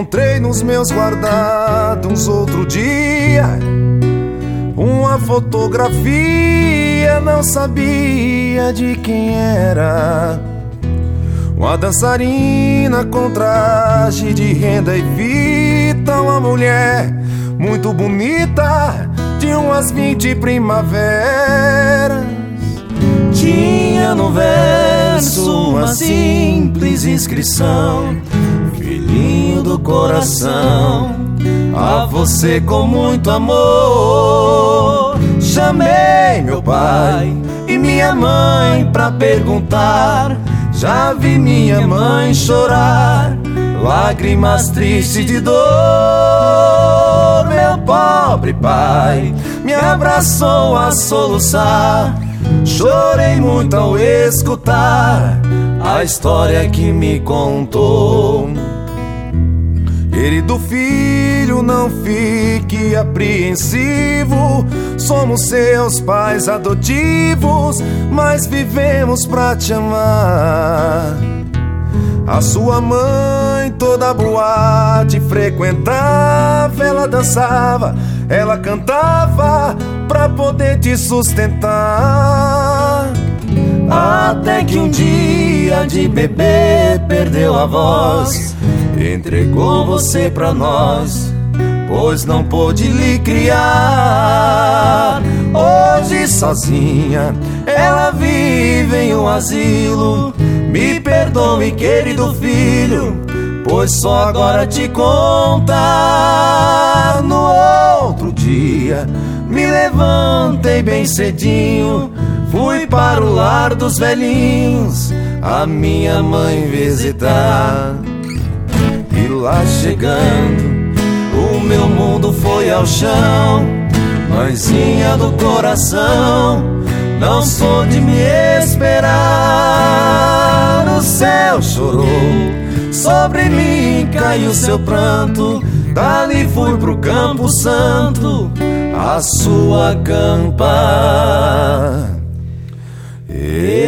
encontrei nos meus guardados outro dia uma fotografia, não sabia de quem era. Uma dançarina com traje de renda e fita, uma mulher muito bonita, de umas 20 primaveras. Tinha no verso uma simples inscrição: filhinho do coração, a você com muito amor. Chamei meu pai e minha mãe pra perguntar, já vi minha mãe chorar, lágrimas tristes de dor. Meu pobre pai me abraçou a soluçar, chorei muito ao escutar a história que me contou. Querido filho, não fique apreensivo, somos seus pais adotivos, mas vivemos pra te amar. A sua mãe toda boate frequentava, ela dançava, ela cantava pra poder te sustentar. Até que um dia de bebê perdeu a voz, entregou você pra nós, pois não pôde lhe criar. Hoje sozinha ela vive em um asilo. Me perdoe, querido filho, pois só agora te contar. No outro dia me levantei bem cedinho, fui para o lar dos velhinhos a minha mãe visitar. E lá chegando, o meu mundo foi ao chão. Mãezinha do coração, não sou de me esperar. O céu chorou, sobre mim caiu seu pranto. Dali fui pro Campo Santo, a sua campa.